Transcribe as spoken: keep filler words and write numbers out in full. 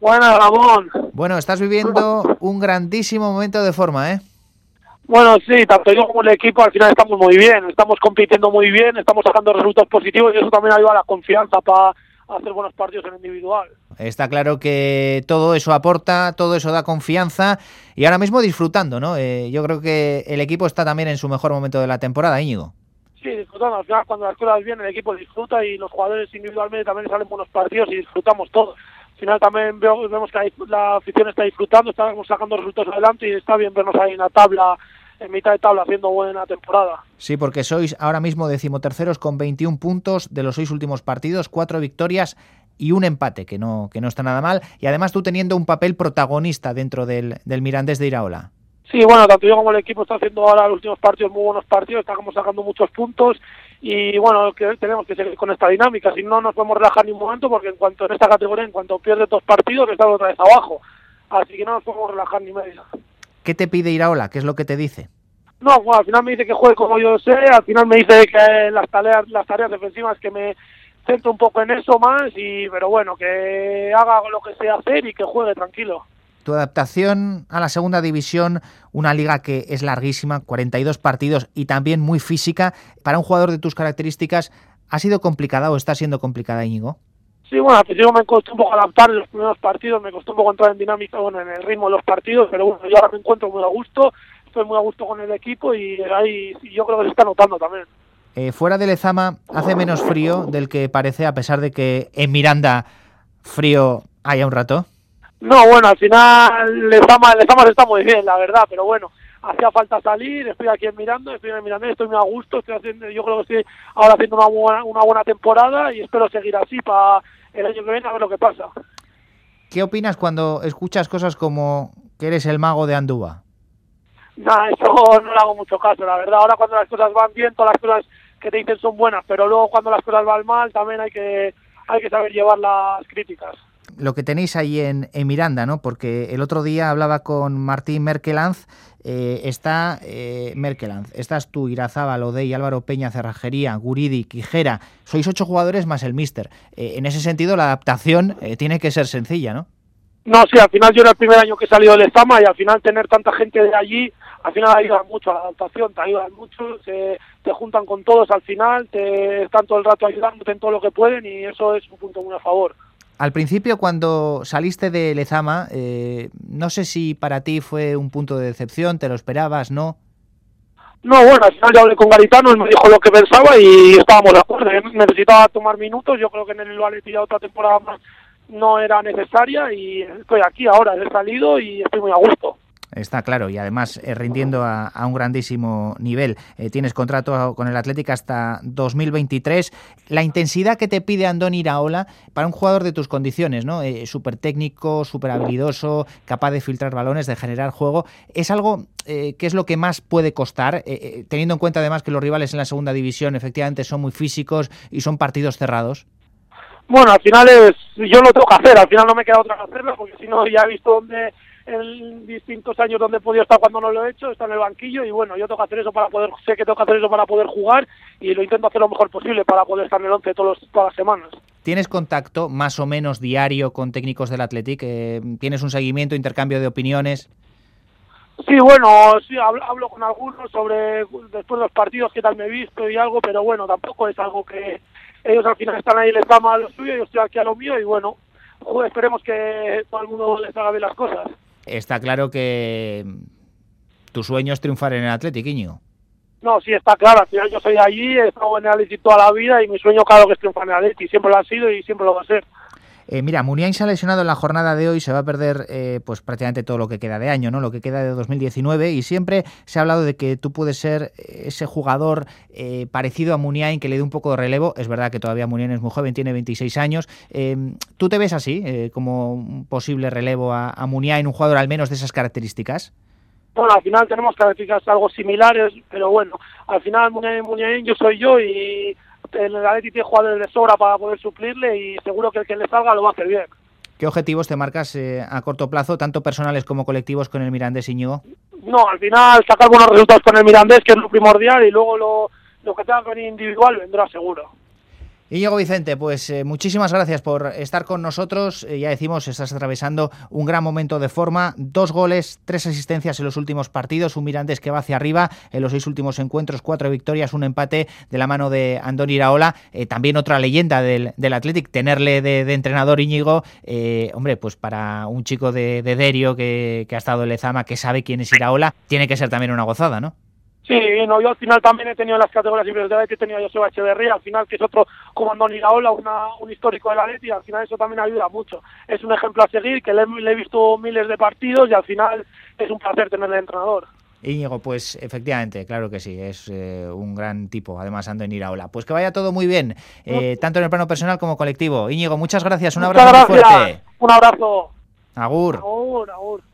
Buenas, Ramón. Bueno, estás viviendo un grandísimo momento de forma, ¿eh? Bueno, sí, tanto yo como el equipo al final estamos muy bien, estamos compitiendo muy bien, estamos sacando resultados positivos y eso también ayuda a la confianza para hacer buenos partidos en individual. Está claro que todo eso aporta, todo eso da confianza y ahora mismo disfrutando, ¿no? Eh, yo creo que el equipo está también en su mejor momento de la temporada, Íñigo. Sí, disfrutando. Al final, cuando las cosas vienen, el equipo disfruta y los jugadores individualmente también salen buenos partidos y disfrutamos todos. Al final también veo, vemos que la afición está disfrutando, estamos sacando resultados adelante y está bien vernos ahí en la tabla, en mitad de tabla, haciendo buena temporada. Sí, porque sois ahora mismo decimoterceros con veintiún puntos de los seis últimos partidos, cuatro victorias y un empate, que no, que no está nada mal. Y además tú teniendo un papel protagonista dentro del, del Mirandés de Iraola. Sí, bueno, tanto yo como el equipo está haciendo ahora los últimos partidos muy buenos partidos, estamos sacando muchos puntos y bueno, que tenemos que seguir con esta dinámica, si no nos podemos relajar ni un momento porque en cuanto en esta categoría, en cuanto pierdes dos partidos, estamos otra vez abajo, así que no nos podemos relajar ni media. ¿Qué te pide Iraola? ¿Qué es lo que te dice? No, bueno, al final me dice que juegue como yo sé, al final me dice que las tareas, las tareas defensivas que me centro un poco en eso más, y pero bueno, que haga lo que sé hacer y que juegue tranquilo. Tu adaptación a la segunda división, una liga que es larguísima, cuarenta y dos partidos y también muy física, para un jugador de tus características, ¿ha sido complicada o está siendo complicada, Íñigo? Sí, bueno, al principio me costó un poco adaptar en los primeros partidos, me costó un poco entrar en dinámica, bueno, en el ritmo de los partidos, pero bueno, yo ahora me encuentro muy a gusto, estoy muy a gusto con el equipo y ahí yo creo que se está notando también. Eh, fuera de Lezama, ¿hace menos frío del que parece, a pesar de que en Miranda frío haya un rato? No, bueno, al final Lezama, Lezama está muy bien, la verdad, pero bueno, hacía falta salir, estoy aquí en Miranda, estoy en Miranda, estoy muy a gusto, estoy haciendo, yo creo que estoy ahora haciendo una buena, una buena temporada y espero seguir así para el año que viene a ver lo que pasa. ¿Qué opinas cuando escuchas cosas como que eres el mago de Andúba? Nada, eso no le hago mucho caso, la verdad, ahora cuando las cosas van bien, todas las cosas que te dicen son buenas, pero luego cuando las cosas van mal también hay que, hay que saber llevar las críticas. Lo que tenéis ahí en, en Miranda, ¿no? Porque el otro día hablaba con Martín Merkelanz, eh, está eh, Merkelanz, estás tú, Irazábal, Odey, Álvaro Peña, Cerrajería, Guridi, Quijera, sois ocho jugadores más el míster. Eh, en ese sentido la adaptación eh, tiene que ser sencilla, ¿no? No, sí, al final yo era el primer año que he salido del Lezama y al final tener tanta gente de allí, al final ayuda mucho a la adaptación, te ayudan mucho, se, te juntan con todos al final, te están todo el rato ayudándote en todo lo que pueden y eso es un punto muy a favor. Al principio, cuando saliste de Lezama, eh, no sé si para ti fue un punto de decepción, ¿te lo esperabas, no? No, bueno, al final ya hablé con Garitano, él me dijo lo que pensaba y estábamos de acuerdo. Necesitaba tomar minutos, yo creo que en el Lualeti ya otra temporada más no era necesaria y estoy aquí ahora, he salido y estoy muy a gusto. Está claro, y además eh, rindiendo a, a un grandísimo nivel. Eh, tienes contrato con el Athletic hasta dos mil veintitrés. La intensidad que te pide Andoni Iraola para un jugador de tus condiciones, ¿no? Eh, súper técnico, súper habilidoso, capaz de filtrar balones, de generar juego, es algo eh, que es lo que más puede costar, eh, eh, teniendo en cuenta además que los rivales en la segunda división efectivamente son muy físicos y son partidos cerrados. Bueno, al final es, yo lo tengo que hacer, al final no me queda otra que hacerlo, porque si no ya he visto dónde en distintos años donde he podido estar cuando no lo he hecho, está en el banquillo y bueno, yo tengo que hacer eso para poder, sé que tengo que hacer eso para poder jugar y lo intento hacer lo mejor posible para poder estar en el once todos los, todas las semanas. ¿Tienes contacto más o menos diario con técnicos del Athletic? Eh, ¿Tienes un seguimiento, intercambio de opiniones? Sí, bueno, sí, hablo, hablo con algunos sobre después de los partidos qué tal me he visto y algo, pero bueno, tampoco es algo que ellos al final están ahí, les da mal lo suyo, yo estoy aquí a lo mío y bueno, joder, esperemos que todo el mundo les haga bien las cosas. Está claro que tu sueño es triunfar en el Athletic, Íñigo. No, sí, está claro, al final yo soy allí, he estado en el Athletic toda la vida y mi sueño claro que es triunfar en el Athletic, siempre lo ha sido y siempre lo va a ser. Eh, mira, Muniain se ha lesionado en la jornada de hoy, se va a perder eh, pues prácticamente todo lo que queda de año, ¿no? Lo que queda de dos mil diecinueve, y siempre se ha hablado de que tú puedes ser ese jugador eh, parecido a Muniain que le dé un poco de relevo. Es verdad que todavía Muniain es muy joven, tiene veintiséis años. Eh, ¿Tú te ves así, eh, como un posible relevo a, a Muniain, un jugador al menos de esas características? Bueno, al final tenemos características algo similares, pero bueno, al final Muniain, Muniain, yo soy yo y el Athletic tiene jugadores de sobra para poder suplirle y seguro que el que le salga lo va a hacer bien. ¿Qué objetivos te marcas eh, a corto plazo, tanto personales como colectivos, con el Mirandés, Íñigo? No, al final sacar buenos resultados con el Mirandés, que es lo primordial, y luego lo, lo que tenga que venir individual vendrá seguro. Íñigo Vicente, pues eh, muchísimas gracias por estar con nosotros. Eh, ya decimos, estás atravesando un gran momento de forma. Dos goles, tres asistencias en los últimos partidos. Un Mirandés que va hacia arriba en los seis últimos encuentros. Cuatro victorias, un empate de la mano de Andoni Iraola. Eh, también otra leyenda del, del Athletic. Tenerle de, de entrenador, Íñigo. Eh, hombre, pues para un chico de, de Derio que, que ha estado en Lezama, que sabe quién es Iraola, tiene que ser también una gozada, ¿no? Sí, no, yo al final también he tenido las categorías inferiores, que he tenido a Joseba Echeverría, al final que es otro como Andoni Iraola, una, un histórico del Atleti, y al final eso también ayuda mucho. Es un ejemplo a seguir, que le, le he visto miles de partidos y al final es un placer tenerle de entrenador. Íñigo, pues efectivamente, claro que sí, es eh, un gran tipo, además Andoni Iraola. Pues que vaya todo muy bien, eh, tanto en el plano personal como colectivo. Íñigo, muchas gracias, un muchas abrazo gracias. muy fuerte. Un abrazo. Agur. Agur, agur.